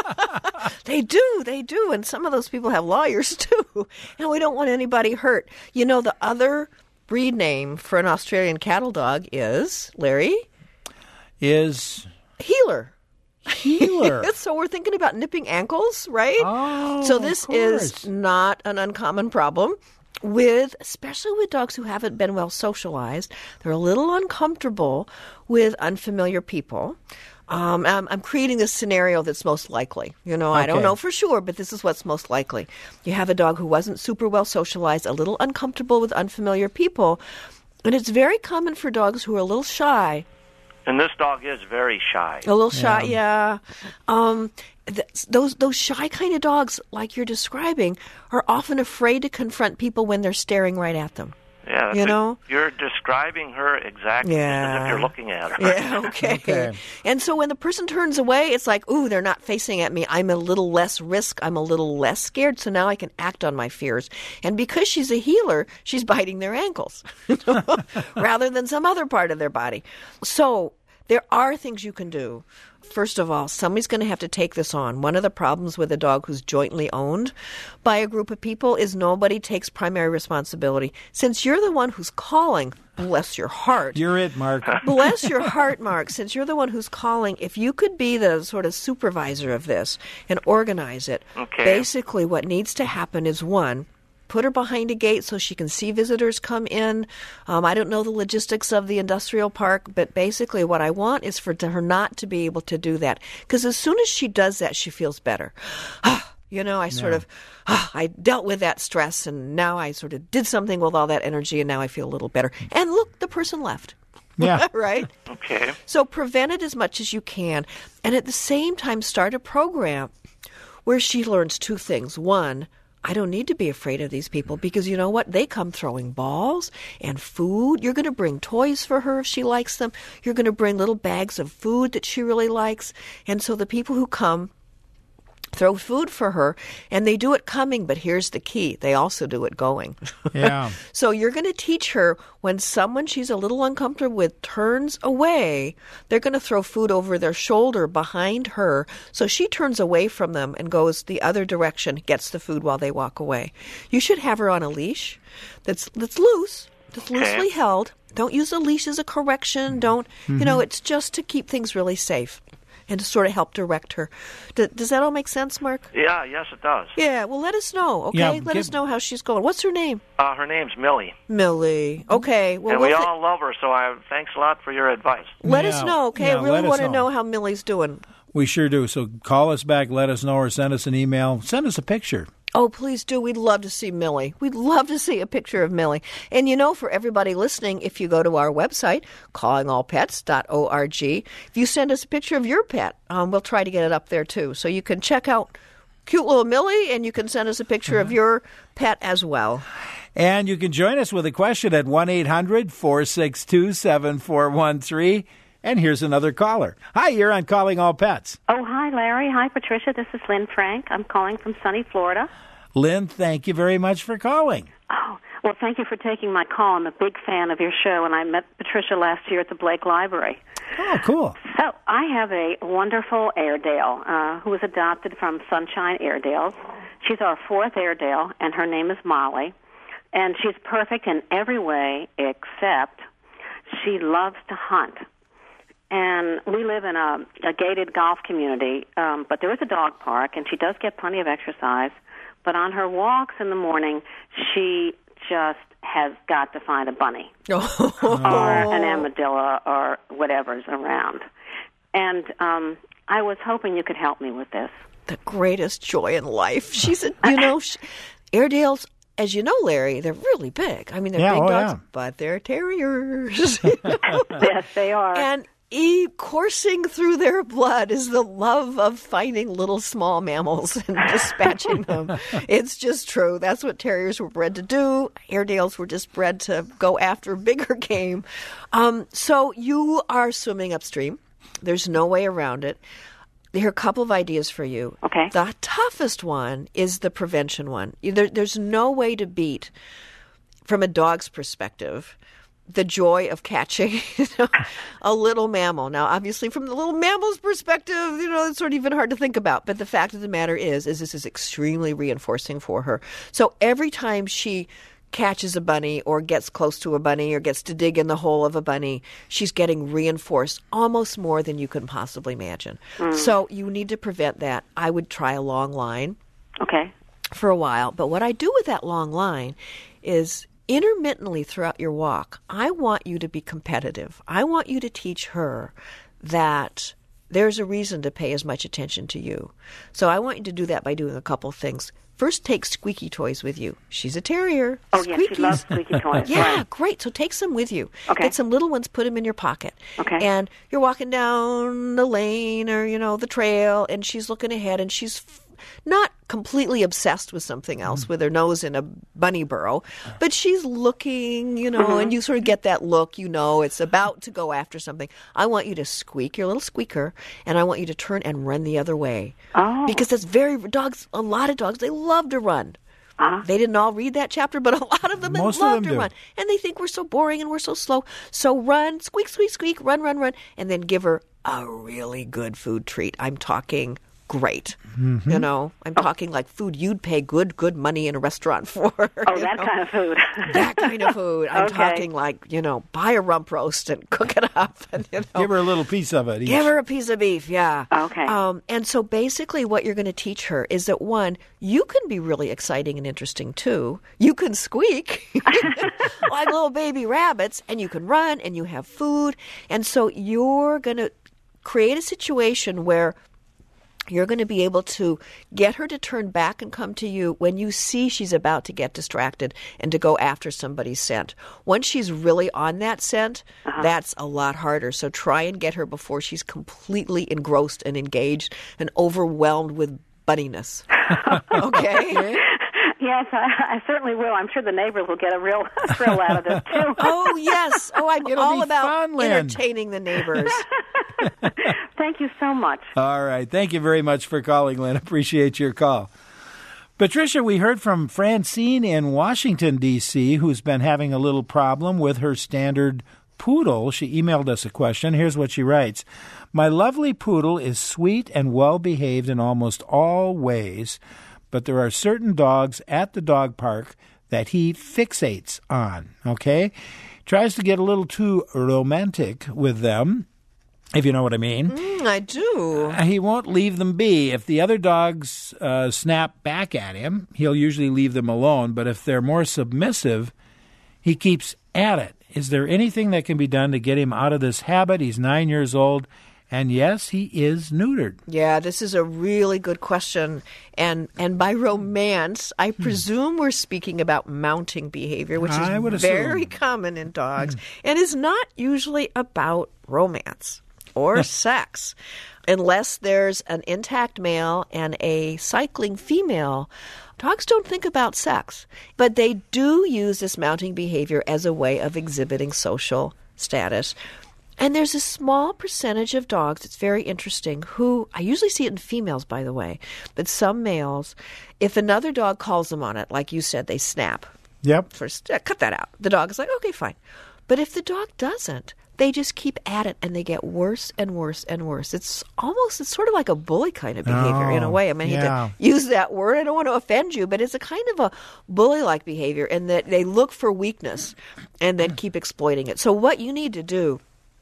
They do, they do. And some of those people have lawyers, too. And we don't want anybody hurt. You know, the other breed name for an Australian cattle dog is, Larry? is healer. Healer. So we're thinking about nipping ankles, right? Oh, so this of course. is not an uncommon problem with, especially with dogs who haven't been well socialized. They're a little uncomfortable with unfamiliar people. Um, I'm, I'm creating this scenario that's most likely. You know, I don't Okay. know for sure, but this is what's most likely. You have a dog who wasn't super well socialized, a little uncomfortable with unfamiliar people, and it's very common for dogs who are a little shy. And this dog is very shy. A little shy, yeah. Um, th- those those shy kind of dogs, like you're describing, are often afraid to confront people when they're staring right at them. Yeah, You but know? you're describing her exactly Yeah. as if you're looking at her. Yeah, okay. Okay. And so when the person turns away, it's like, ooh, they're not facing at me. I'm a little less risk. I'm a little less scared. So now I can act on my fears. And because she's a healer, she's biting their ankles rather than some other part of their body. So there are things you can do. First of all, somebody's going to have to take this on. One of the problems with a dog who's jointly owned by a group of people is nobody takes primary responsibility. Since you're the one who's calling, bless your heart. You're it, Mark. Bless your heart, Mark. Since you're the one who's calling, if you could be the sort of supervisor of this and organize it, Okay. basically what needs to happen is, one, put her behind a gate so she can see visitors come in. Um, I don't know the logistics of the industrial park, but basically what I want is for to her not to be able to do that. Because as soon as she does that, she feels better. You know, I sort of, I dealt with that stress, and now I sort of did something with all that energy, and now I feel a little better. And look, the person left. Yeah. Right? Okay. So prevent it as much as you can. And at the same time, start a program where she learns two things. One, I don't need to be afraid of these people because you know what? They come throwing balls and food. You're going to bring toys for her if she likes them. You're going to bring little bags of food that she really likes. And so the people who come throw food for her, and they do it coming, but here's the key. They also do it going. Yeah. So you're going to teach her when someone she's a little uncomfortable with turns away, they're going to throw food over their shoulder behind her. So she turns away from them and goes the other direction, gets the food while they walk away. You should have her on a leash that's that's loose, that's Okay. loosely held. Don't use a leash as a correction. Don't, you know, it's just to keep things really safe and to sort of help direct her. D- does that all make sense, Mark? Yeah, yes, it does. Yeah, well, let us know, okay? Yeah, let give- us know how she's going. What's her name? Uh, her name's Millie, Millie. Okay, well, and we'll we thi- all love her. So I thanks a lot for your advice. let Yeah, us know, okay? yeah, I really let us want to know. know how Millie's doing. We sure do. So call us back, let us know, or send us an email. Send us a picture. Oh, please do. We'd love to see Millie. We'd love to see a picture of Millie. And you know, for everybody listening, if you go to our website, calling all pets dot org, if you send us a picture of your pet, um, we'll try to get it up there too. So you can check out cute little Millie, and you can send us a picture of your pet as well. And you can join us with a question at one eight hundred four six two seven four one three. And here's another caller. Hi, you're on Calling All Pets. Oh, hi, Larry. Hi, Patricia. This is Lynn Frank. I'm calling from sunny Florida. Lynn, thank you very much for calling. Oh, well, thank you for taking my call. I'm a big fan of your show, and I met Patricia last year at the Blake Library. Oh, cool. So I have a wonderful Airedale uh, who was adopted from Sunshine Airedales. She's our fourth Airedale, and her name is Molly. And she's perfect in every way except she loves to hunt. And we live in a, a gated golf community, um, but there is a dog park, and she does get plenty of exercise. But on her walks in the morning, she just has got to find a bunny or an armadillo or whatever's around. And um, I was hoping you could help me with this. The greatest joy in life. She's a, you know, she, Airedales, as you know, Larry, they're really big. I mean, they're Yeah, big oh, dogs, yeah. but they're terriers. Yes, they are. And e- coursing through their blood is the love of finding little small mammals and dispatching them. It's just true. That's what terriers were bred to do. Airedales were just bred to go after bigger game. Um, so you are swimming upstream. There's no way around it. There are a couple of ideas for you. Okay. The toughest one is the prevention one. There, there's no way to beat, from a dog's perspective, the joy of catching you know, a little mammal. Now, obviously, from the little mammal's perspective, you know, it's sort of even hard to think about. But the fact of the matter is, is this is extremely reinforcing for her. So every time she catches a bunny or gets close to a bunny or gets to dig in the hole of a bunny, she's getting reinforced almost more than you can possibly imagine. Mm. So you need to prevent that. I would try a long line. Okay. For a while. But what I do with that long line is intermittently throughout your walk, I want you to be competitive. I want you to teach her that there's a reason to pay as much attention to you. So I want you to do that by doing a couple of things. First, take squeaky toys with you. She's a terrier. Oh, yeah, she loves squeaky toys. Yeah, right. Great. So take some with you. Okay. Get some little ones, put them in your pocket. Okay. And you're walking down the lane or, you know, the trail, and she's looking ahead, and she's f- not completely obsessed with something else, mm. with her nose in a bunny burrow, but she's looking, you know, mm-hmm. and you sort of get that look, you know, it's about to go after something. I want you to squeak your little squeaker, and I want you to turn and run the other way. Oh. Because that's very, dogs, a lot of dogs, they love to run. Uh-huh. They didn't all read that chapter, but a lot of them Most love of them to do. run. And they think we're so boring and we're so slow. So run, squeak, squeak, squeak, run, run, run, and then give her a really good food treat. I'm talking great. Mm-hmm. You know, I'm oh. talking like food you'd pay good, good money in a restaurant for. Oh, that know? kind of food. That kind of food. I'm okay. talking like, you know, buy a rump roast and cook it up. And, you know, give her a little piece of it each. Give her a piece of beef, yeah. Okay. Um, and so basically what you're going to teach her is that, one, you can be really exciting and interesting, too. You can squeak like little baby rabbits, and you can run, and you have food. And so you're going to create a situation where you're going to be able to get her to turn back and come to you when you see she's about to get distracted and to go after somebody's scent. Once she's really on that scent, uh-huh. that's a lot harder. So try and get her before she's completely engrossed and engaged and overwhelmed with bunniness. Okay? Yes, I, I certainly will. I'm sure the neighbors will get a real thrill out of this, too. Oh, yes. Oh, I'm It'll all be about fun, Lynn. entertaining the neighbors. Thank you so much. All right. Thank you very much for calling, Lynn. Appreciate your call. Patricia, we heard from Francine in Washington, D C, who's been having a little problem with her standard poodle. She emailed us a question. Here's what she writes. My lovely poodle is sweet and well-behaved in almost all ways, but there are certain dogs at the dog park that he fixates on, okay? Tries to get a little too romantic with them, if you know what I mean. Mm, I do. Uh, he won't leave them be. If the other dogs uh, snap back at him, he'll usually leave them alone, but if they're more submissive, he keeps at it. Is there anything that can be done to get him out of this habit? He's nine years old. And yes, he is neutered. Yeah, this is a really good question. And and by romance, I presume we're speaking about mounting behavior, which I would is very assume. common in dogs and is not usually about romance or sex. Unless there's an intact male and a cycling female, dogs don't think about sex. But they do use this mounting behavior as a way of exhibiting social status. And there's a small percentage of dogs, it's very interesting, who, I usually see it in females, by the way, but some males, if another dog calls them on it, like you said, they snap. Yep. First, uh, cut that out. The dog is like, okay, fine. But if the dog doesn't, they just keep at it, and they get worse and worse and worse. It's almost, it's sort of like a bully kind of behavior oh, in a way. I mean, I yeah. hate to use that word. I don't want to offend you, but it's a kind of a bully-like behavior in that they look for weakness and then keep exploiting it. So what you need to do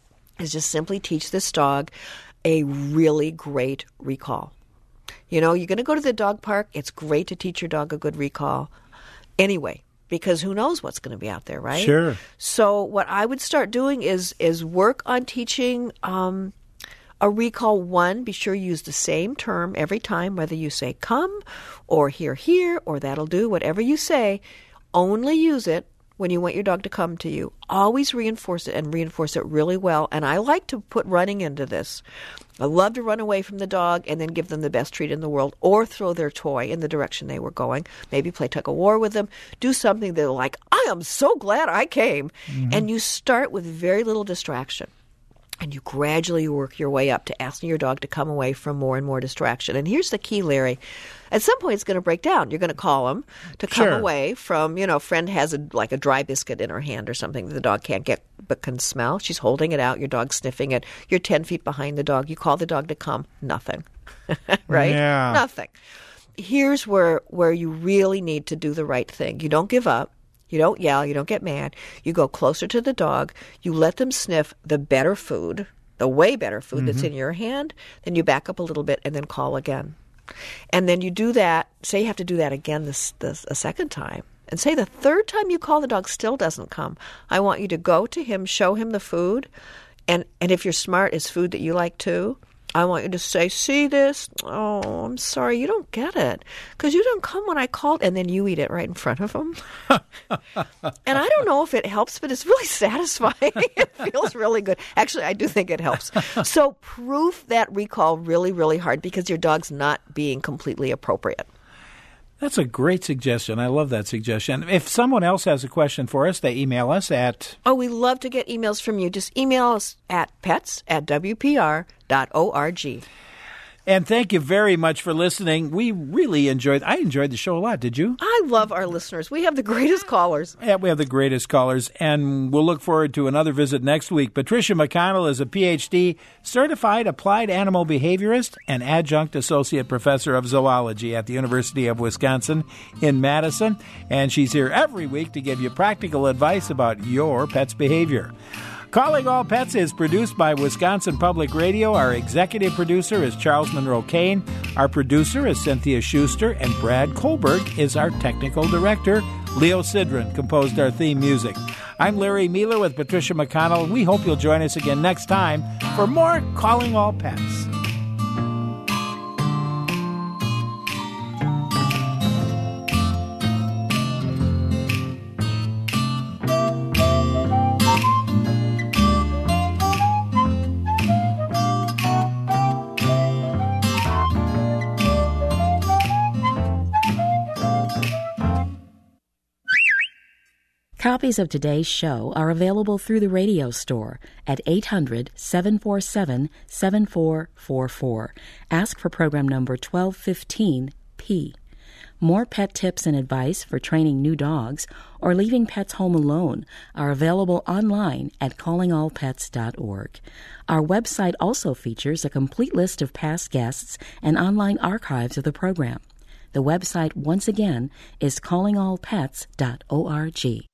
is just simply teach this dog a really great recall. You know, you're going to go to the dog park. It's great to teach your dog a good recall anyway, because who knows what's going to be out there, right? Sure. So what I would start doing is is work on teaching um, a recall. One, be sure you use the same term every time, whether you say come or here, here, or that'll do, whatever you say, only use it when you want your dog to come to you. Always reinforce it and reinforce it really well. And I like to put running into this. I love to run away from the dog and then give them the best treat in the world or throw their toy in the direction they were going. Maybe play tug of war with them. Do something they're like, I am so glad I came. Mm-hmm. And you start with very little distraction. And you gradually work your way up to asking your dog to come away from more and more distraction. And here's the key, Larry. At some point, it's going to break down. You're going to call him to come sure. away from, you know, a friend has a, like a dry biscuit in her hand or something that the dog can't get but can smell. She's holding it out. Your dog's sniffing it. You're ten feet behind the dog. You call the dog to come. Nothing. Right? Yeah. Nothing. Here's where, where you really need to do the right thing. You don't give up. You don't yell. You don't get mad. You go closer to the dog. You let them sniff the better food, the way better food mm-hmm. that's in your hand. Then you back up a little bit and then call again. And then you do that. Say you have to do that again this, this a second time. And say the third time you call, the dog still doesn't come. I want you to go to him, show him the food. And, and if you're smart, it's food that you like too. I want you to say, see this? Oh, I'm sorry, you don't get it. Because you didn't come when I called. And then you eat it right in front of him. And I don't know if it helps, but it's really satisfying. It feels really good. Actually, I do think it helps. So proof that recall really, really hard because your dog's not being completely appropriate. That's a great suggestion. I love that suggestion. If someone else has a question for us, they email us at... Oh, we love to get emails from you. Just email us at pets at w p r dot org. And thank you very much for listening. We really enjoyed I enjoyed the show a lot. Did you? I love our listeners. We have the greatest callers. Yeah, we have the greatest callers. And we'll look forward to another visit next week. Patricia McConnell is a P H D, certified applied animal behaviorist and adjunct associate professor of zoology at the University of Wisconsin in Madison. And she's here every week to give you practical advice about your pet's behavior. Calling All Pets is produced by Wisconsin Public Radio. Our executive producer is Charles Monroe Kane. Our producer is Cynthia Schuster. And Brad Kohlberg is our technical director. Leo Sidran composed our theme music. I'm Larry Mealer with Patricia McConnell. We hope you'll join us again next time for more Calling All Pets. Copies of today's show are available through the radio store at eight hundred, seven four seven, seven four four four. Ask for program number twelve fifteen P. More pet tips and advice for training new dogs or leaving pets home alone are available online at calling all pets dot org. Our website also features a complete list of past guests and online archives of the program. The website, once again, is calling all pets dot org.